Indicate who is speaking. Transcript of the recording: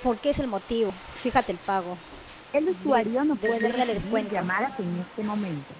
Speaker 1: ¿Por qué es el motivo? Fíjate el pago.
Speaker 2: El usuario no puede
Speaker 1: Después ya le
Speaker 2: recibir
Speaker 1: descuento.
Speaker 2: llamadas en este momento.